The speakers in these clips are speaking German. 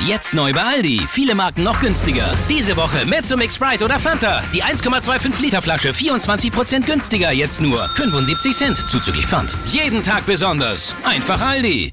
Jetzt neu bei Aldi. Viele Marken noch günstiger. Diese Woche Mezzomix Sprite oder Fanta. Die 1,25 Liter Flasche 24% günstiger. Jetzt nur 75 Cent zuzüglich Pfand. Jeden Tag besonders. Einfach Aldi.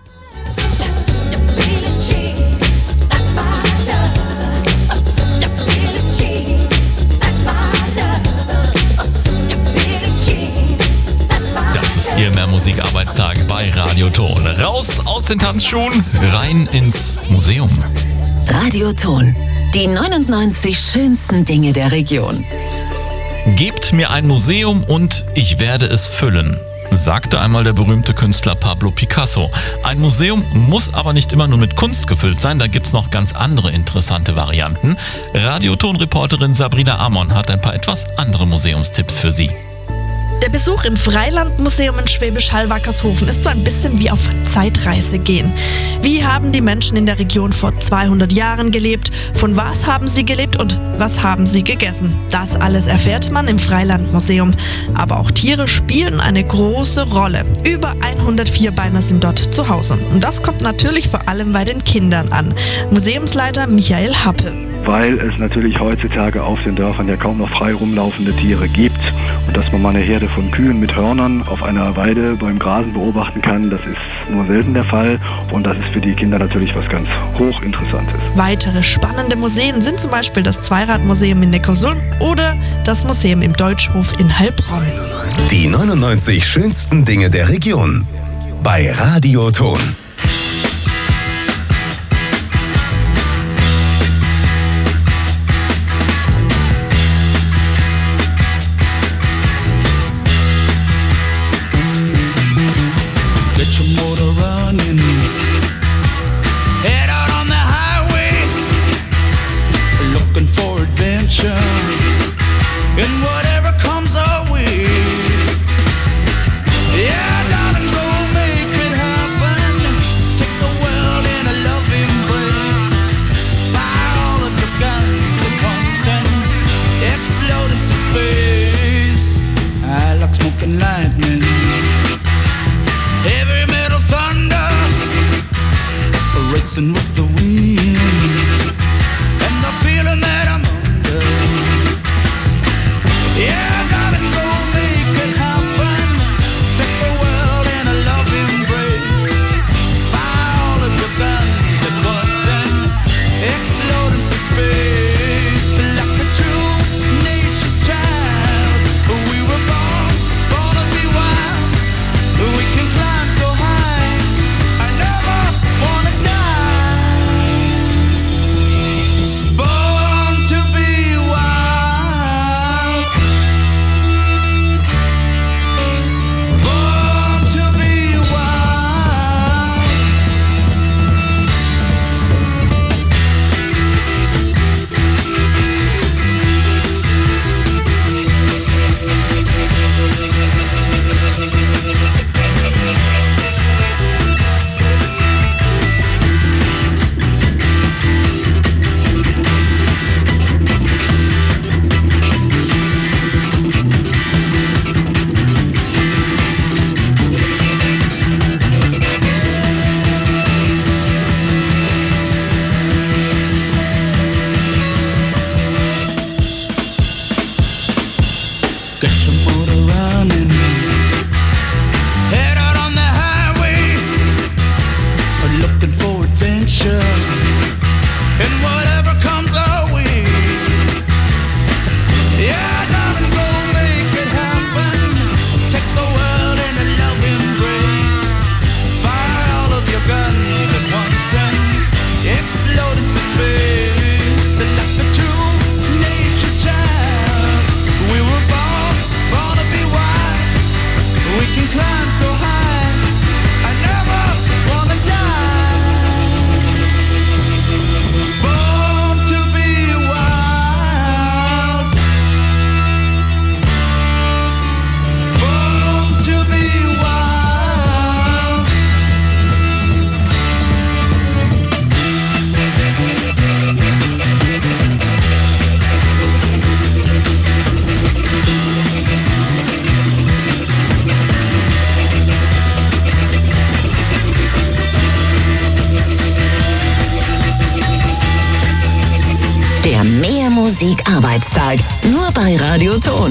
Hier mehr Musikarbeitstag bei Radioton. Raus aus den Tanzschuhen, rein ins Museum. Radioton. Die 99 schönsten Dinge der Region. Gebt mir ein Museum und ich werde es füllen, sagte einmal der berühmte Künstler Pablo Picasso. Ein Museum muss aber nicht immer nur mit Kunst gefüllt sein, da gibt's noch ganz andere interessante Varianten. Radioton-Reporterin Sabrina Amon hat ein paar etwas andere Museumstipps für Sie. Der Besuch im Freilandmuseum in Schwäbisch Hall-Wackershofen ist so ein bisschen wie auf Zeitreise gehen. Wie haben die Menschen in der Region vor 200 Jahren gelebt? Von was haben sie gelebt und was haben sie gegessen? Das alles erfährt man im Freilandmuseum. Aber auch Tiere spielen eine große Rolle. Über 100 Vierbeiner sind dort zu Hause. Und das kommt natürlich vor allem bei den Kindern an. Museumsleiter Michael Happe. Weil es natürlich heutzutage auf den Dörfern ja kaum noch frei rumlaufende Tiere gibt. Und dass man mal eine Herde von Kühen mit Hörnern auf einer Weide beim Grasen beobachten kann, das ist nur selten der Fall. Und das ist für die Kinder natürlich was ganz Hochinteressantes. Weitere spannende Museen sind zum Beispiel das Zweiradmuseum in Neckarsulm oder das Museum im Deutschhof in Heilbronn. Die 99 schönsten Dinge der Region bei Radioton. With the wind and the feeling that I'm under. Yeah, I gotta go make it happen. Take the world in a loving embrace. Fire all of your guns at once and explode into space. Like a true nature's child, we were born to be wild. We can climb so high, I never wanna die. Get your motor running. Head out on the highway, looking for adventure. And whatever comes our way. Yeah, darling, go make it happen. Take the world in a loving embrace. Fire all of your guns at once and explode into space. Like a true nature's child, we were born to be wild. We can climb so high, I never wanna die. Born Der Mehr Musik Arbeitstag. Nur bei Radio Ton.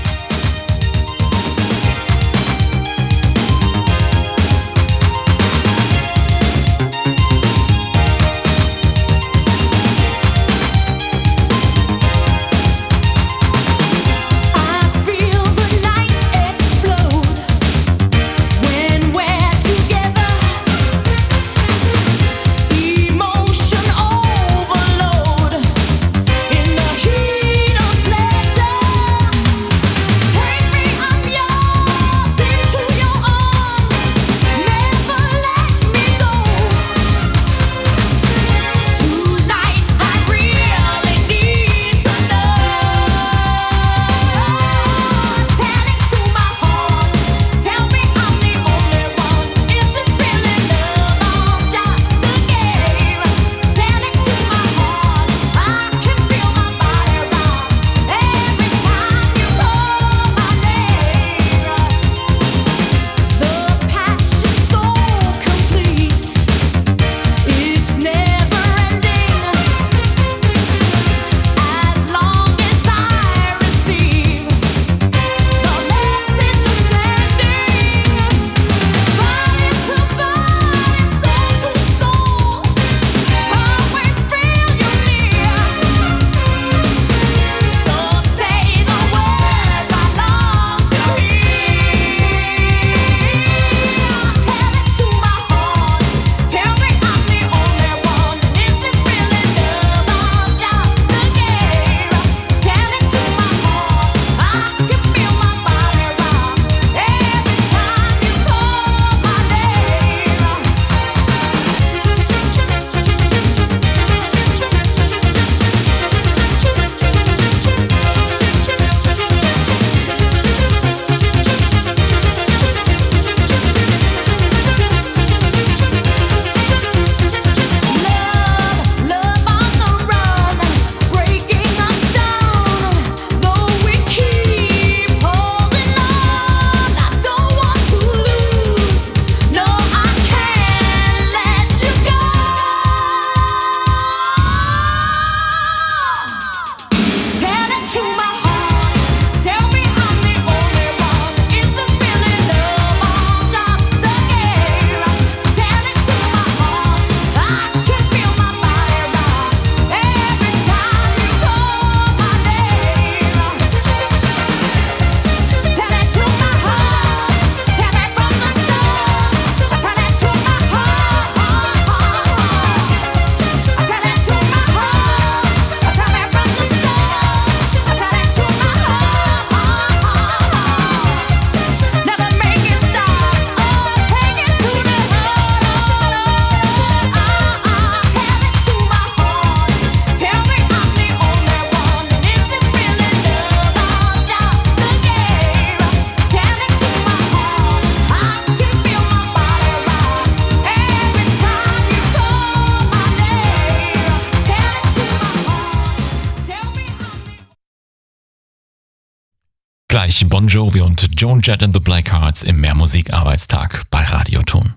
Gleich Bon Jovi und Joan Jett and the Blackhearts im Mehr Musik Arbeitstag bei Radio Ton.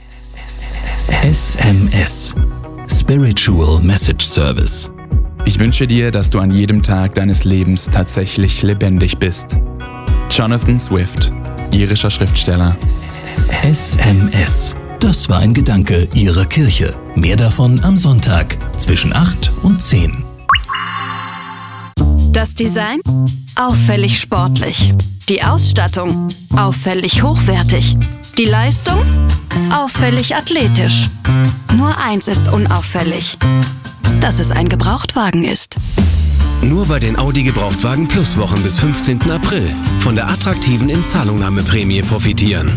SMS Spiritual Message Service. Ich wünsche dir, dass du an jedem Tag deines Lebens tatsächlich lebendig bist. Jonathan Swift, irischer Schriftsteller. SMS. Das war ein Gedanke Ihrer Kirche. Mehr davon am Sonntag zwischen 8 und 10. Das Design? Auffällig sportlich. Die Ausstattung? Auffällig hochwertig. Die Leistung? Auffällig athletisch. Nur eins ist unauffällig: dass es ein Gebrauchtwagen ist. Nur bei den Audi Gebrauchtwagen Plus Wochen bis 15. April von der attraktiven Inzahlungnahmeprämie profitieren.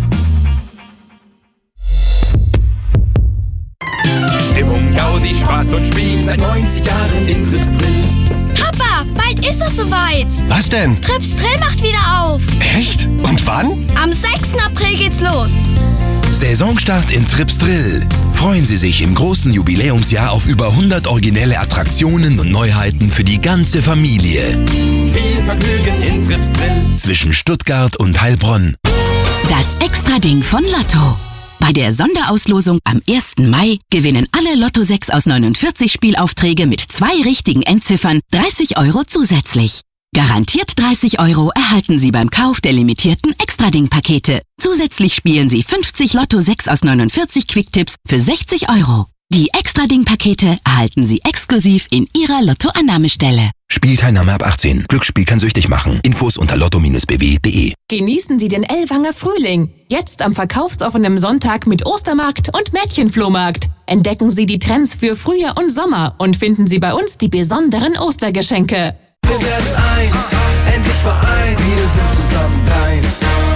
Stimmung, Gaudi, Spaß und Spiel seit 90 Jahren in Tripsdrill. Papa, bald ist es soweit. Was denn? Tripsdrill macht wieder auf. Echt? Und wann? Am 6. April geht's los. Saisonstart in Tripsdrill. Freuen Sie sich im großen Jubiläumsjahr auf über 100 originelle Attraktionen und Neuheiten für die ganze Familie. Viel Vergnügen in Tripsdrill. Zwischen Stuttgart und Heilbronn. Das Extra-Ding von Lotto. Bei der Sonderauslosung am 1. Mai gewinnen alle Lotto 6 aus 49 Spielaufträge mit 2 richtigen Endziffern 30 € zusätzlich. Garantiert 30 € erhalten Sie beim Kauf der limitierten Extra-Ding-Pakete. Zusätzlich spielen Sie 50 Lotto 6 aus 49 Quicktipps für 60 €. Die Extra-Ding-Pakete erhalten Sie exklusiv in Ihrer Lottoannahmestelle. Spielteilnahme ab 18. Glücksspiel kann süchtig machen. Infos unter lotto-bw.de. Genießen Sie den Ellwanger Frühling. Jetzt am verkaufsoffenen Sonntag mit Ostermarkt und Mädchenflohmarkt. Entdecken Sie die Trends für Frühjahr und Sommer und finden Sie bei uns die besonderen Ostergeschenke. Wir werden eins, endlich vereint. Wir sind zusammen deins.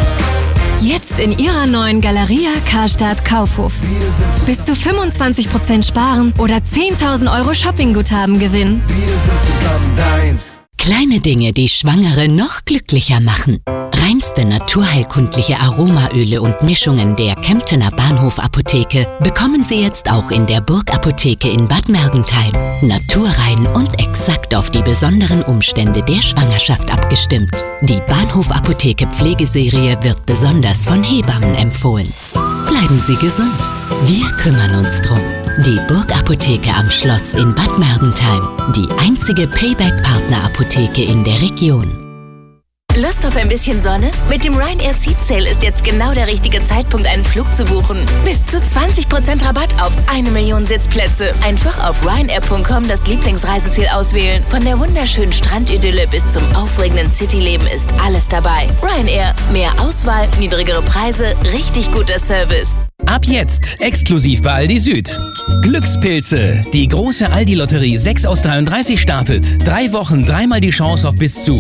Jetzt in Ihrer neuen Galeria Karstadt Kaufhof. Bis zu 25% sparen oder 10.000 € Shoppingguthaben gewinnen. Wir sind zusammen deins. Kleine Dinge, die Schwangere noch glücklicher machen. Reinste naturheilkundliche Aromaöle und Mischungen der Kemptener Bahnhof-Apotheke bekommen Sie jetzt auch in der Burg-Apotheke in Bad Mergentheim. Naturrein und exakt auf die besonderen Umstände der Schwangerschaft abgestimmt. Die Bahnhof-Apotheke Pflegeserie wird besonders von Hebammen empfohlen. Bleiben Sie gesund. Wir kümmern uns drum. Die Burg-Apotheke am Schloss in Bad Mergentheim. Die einzige Payback-Partner-Apotheke in der Region. Lust auf ein bisschen Sonne? Mit dem Ryanair Seat Sale ist jetzt genau der richtige Zeitpunkt, einen Flug zu buchen. Bis zu 20% Rabatt auf 1 Million Sitzplätze. Einfach auf ryanair.com das Lieblingsreiseziel auswählen. Von der wunderschönen Strandidylle bis zum aufregenden Cityleben ist alles dabei. Ryanair. Mehr Auswahl, niedrigere Preise, richtig guter Service. Ab jetzt exklusiv bei Aldi Süd. Glückspilze. Die große Aldi-Lotterie 6 aus 33 startet. 3 Wochen, dreimal die Chance auf bis zu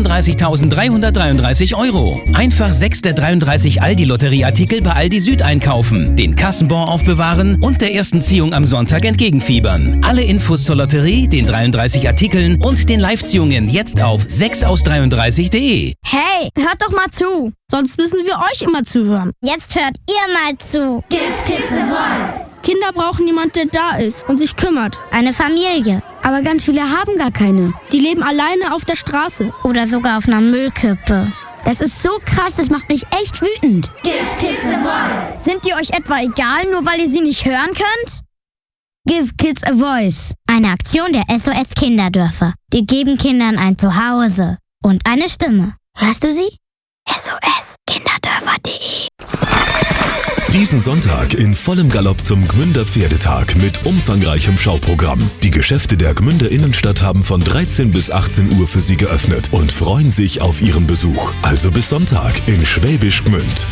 33.333 €. Einfach 6 der 33 Aldi-Lotterieartikel bei Aldi Süd einkaufen, den Kassenbon aufbewahren und der ersten Ziehung am Sonntag entgegenfiebern. Alle Infos zur Lotterie, den 33 Artikeln und den Live-Ziehungen jetzt auf 6aus33.de. Hey, hört doch mal zu. Sonst müssen wir euch immer zuhören. Jetzt hört ihr mal zu. Give Kids a Voice. Kinder brauchen jemanden, der da ist und sich kümmert. Eine Familie. Aber ganz viele haben gar keine. Die leben alleine auf der Straße. Oder sogar auf einer Müllkippe. Das ist so krass, das macht mich echt wütend. Give Kids a Voice. Sind die euch etwa egal, nur weil ihr sie nicht hören könnt? Give Kids a Voice. Eine Aktion der SOS Kinderdörfer. Die geben Kindern ein Zuhause und eine Stimme. Hörst du sie? SOS-Kinderdörfer.de. Diesen Sonntag in vollem Galopp zum Gmünder Pferdetag mit umfangreichem Schauprogramm. Die Geschäfte der Gmünder Innenstadt haben von 13 bis 18 Uhr für Sie geöffnet und freuen sich auf Ihren Besuch. Also bis Sonntag in Schwäbisch Gmünd.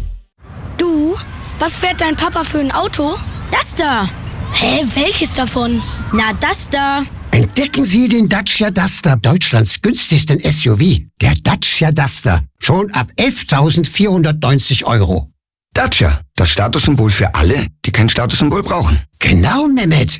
Du, was fährt dein Papa für ein Auto? Das da. Hä, welches davon? Na, das da. Entdecken Sie den Dacia Duster, Deutschlands günstigsten SUV. Der Dacia Duster. Schon ab 11.490 €. Dacia, das Statussymbol für alle, die kein Statussymbol brauchen. Genau, Mehmet.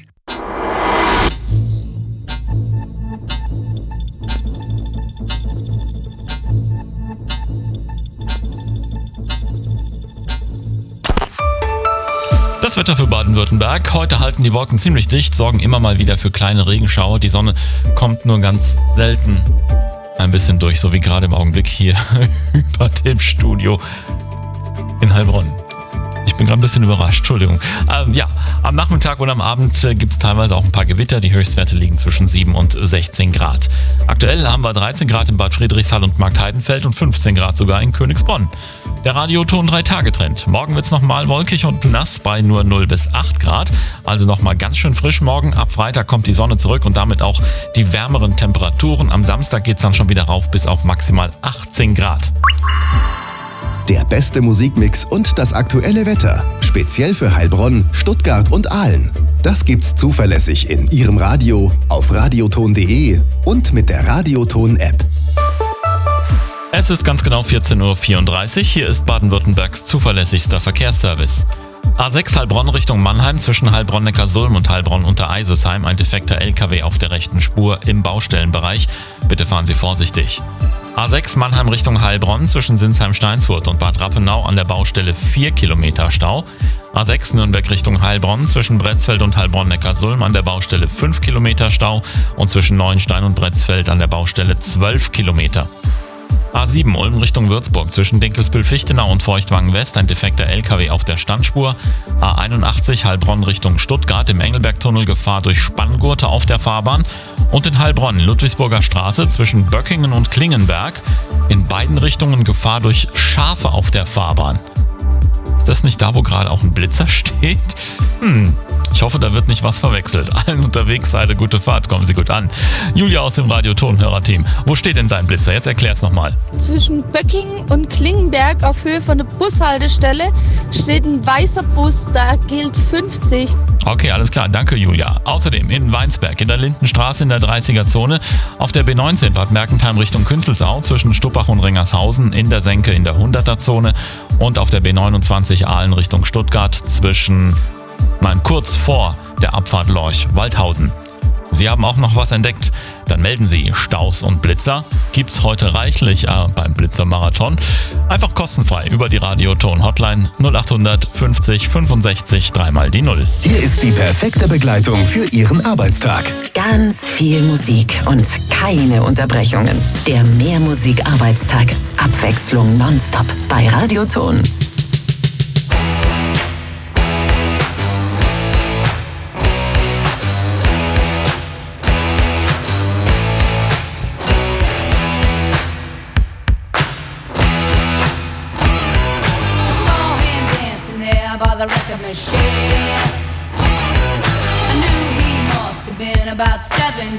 Das Wetter für Baden-Württemberg. Heute halten die Wolken ziemlich dicht, sorgen immer mal wieder für kleine Regenschauer. Die Sonne kommt nur ganz selten ein bisschen durch, so wie gerade im Augenblick hier über dem Studio in Heilbronn. Ich bin gerade ein bisschen überrascht, Entschuldigung. Am Nachmittag und am Abend gibt es teilweise auch ein paar Gewitter. Die Höchstwerte liegen zwischen 7 und 16 Grad. Aktuell haben wir 13 Grad in Bad Friedrichshall und Marktheidenfeld und 15 Grad sogar in Königsbronn. Der Radioton 3-Tage-Trend. Morgen wird es nochmal wolkig und nass bei nur 0 bis 8 Grad. Also nochmal ganz schön frisch morgen. Ab Freitag kommt die Sonne zurück und damit auch die wärmeren Temperaturen. Am Samstag geht es dann schon wieder rauf bis auf maximal 18 Grad. Der beste Musikmix und das aktuelle Wetter. Speziell für Heilbronn, Stuttgart und Aalen. Das gibt's zuverlässig in Ihrem Radio, auf radioton.de und mit der Radioton-App. Es ist ganz genau 14.34 Uhr. Hier ist Baden-Württembergs zuverlässigster Verkehrsservice. A6 Heilbronn Richtung Mannheim zwischen Heilbronn-Neckarsulm und Heilbronn-Untereisesheim. Ein defekter LKW auf der rechten Spur im Baustellenbereich. Bitte fahren Sie vorsichtig. A6 Mannheim Richtung Heilbronn zwischen Sinsheim-Steinsfurt und Bad Rappenau an der Baustelle 4 Kilometer Stau. A6 Nürnberg Richtung Heilbronn zwischen Bretzfeld und Heilbronn-Neckarsulm an der Baustelle 5 Kilometer Stau und zwischen Neuenstein und Bretzfeld an der Baustelle 12 Kilometer. A7 Ulm Richtung Würzburg zwischen Dinkelsbühl-Fichtenau und Feuchtwangen West ein defekter LKW auf der Standspur. A81 Heilbronn Richtung Stuttgart im Engelbergtunnel Gefahr durch Spanngurte auf der Fahrbahn. Und in Heilbronn Ludwigsburger Straße zwischen Böckingen und Klingenberg in beiden Richtungen Gefahr durch Schafe auf der Fahrbahn. Ist das nicht da, wo gerade auch ein Blitzer steht? Ich hoffe, da wird nicht was verwechselt. Allen unterwegs seid eine gute Fahrt, kommen Sie gut an. Julia aus dem Radio-Tonhörer-Team. Wo steht denn dein Blitzer? Jetzt erklär's nochmal. Zwischen Böckingen und Klingenberg auf Höhe von der Bushaltestelle steht ein weißer Bus, da gilt 50. Okay, alles klar. Danke, Julia. Außerdem in Weinsberg in der Lindenstraße in der 30er-Zone, auf der B19 Bad Mergentheim Richtung Künzelsau zwischen Stuppach und Ringershausen in der Senke in der 100er-Zone und auf der B29 Aalen Richtung Stuttgart kurz vor der Abfahrt Lorch-Waldhausen. Sie haben auch noch was entdeckt? Dann melden Sie Staus und Blitzer. Gibt's heute reichlich beim Blitzermarathon. Einfach kostenfrei über die Radio-Ton-Hotline 0800 50 65 3 die 0. Hier ist die perfekte Begleitung für Ihren Arbeitstag. Ganz viel Musik und keine Unterbrechungen. Der Mehrmusik-Arbeitstag. Abwechslung nonstop bei Radioton. By the record machine, I knew he must have been about 17.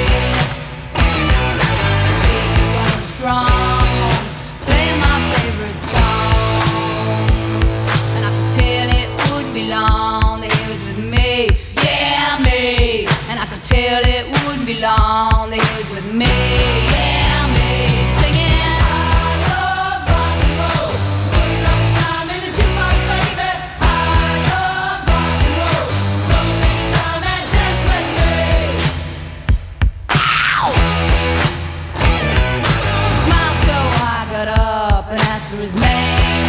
He was going strong, playing my favorite song, and I could tell it wouldn't be long that he was with me, yeah me. And I could tell it wouldn't be long that he was with me, yeah me. Singing. His name.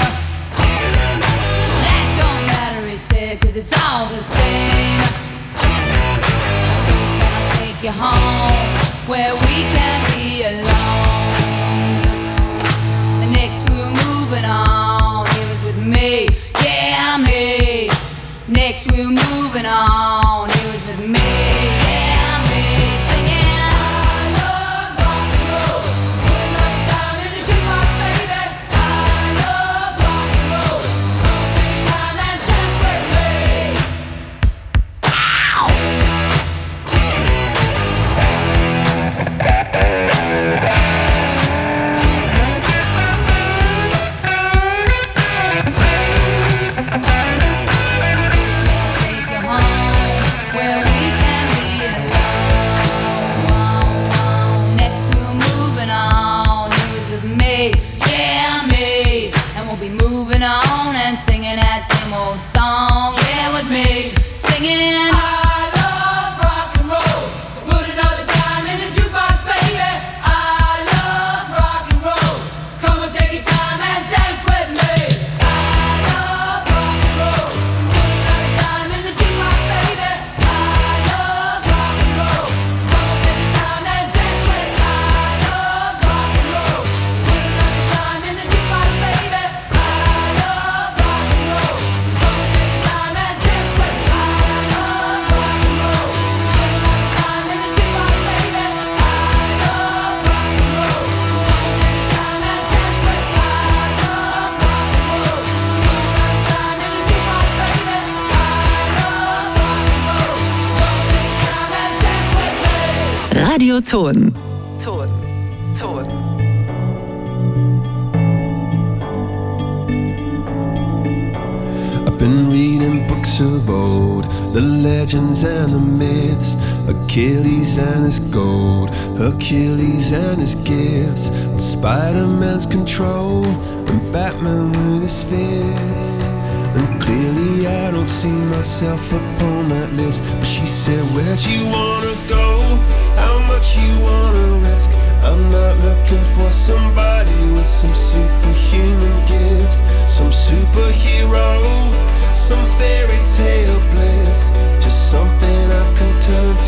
That don't matter, he said, 'cause it's all the same. I said, can I take you home where we can be alone? The next we were moving on, he was with me, yeah me. Next we were moving on, he was with me, yeah me. Singing. On and singing that same old song, yeah, with me, singing. I love rock and roll, so put another dime in the jukebox, baby. I love rock and roll, so come and take your time and dance with me. I love rock and roll, so put another dime in the jukebox, baby. I love rock and roll, so come and take your time and dance with me. I love rock and roll, so put another dime in the jukebox, baby. Radioton. I've been reading books of old, the legends and the myths, Achilles and his gold, Hercules and his gifts, and Spider-Man's control, and Batman with his fists. And clearly I don't see myself upon that list. But she said, where'd you wanna go? How much you wanna risk? I'm not looking for somebody with some superhuman gifts, some superhero, some fairy tale bliss, just something I can turn